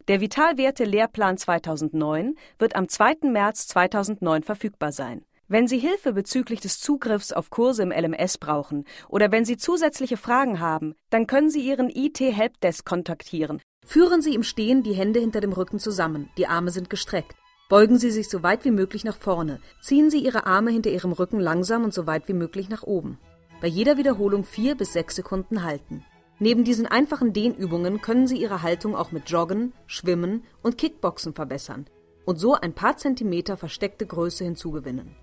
Der Vitalwerte-Lehrplan 2009 wird am 2. März 2009 verfügbar sein. Wenn Sie Hilfe bezüglich des Zugriffs auf Kurse im LMS brauchen oder wenn Sie zusätzliche Fragen haben, dann können Sie Ihren IT-Helpdesk kontaktieren. Führen Sie im Stehen die Hände hinter dem Rücken zusammen, die Arme sind gestreckt. Beugen Sie sich so weit wie möglich nach vorne. Ziehen Sie Ihre Arme hinter Ihrem Rücken langsam und so weit wie möglich nach oben. Bei jeder Wiederholung 4 bis 6 Sekunden halten. Neben diesen einfachen Dehnübungen können Sie Ihre Haltung auch mit Joggen, Schwimmen und Kickboxen verbessern und so ein paar Zentimeter versteckte Größe hinzugewinnen.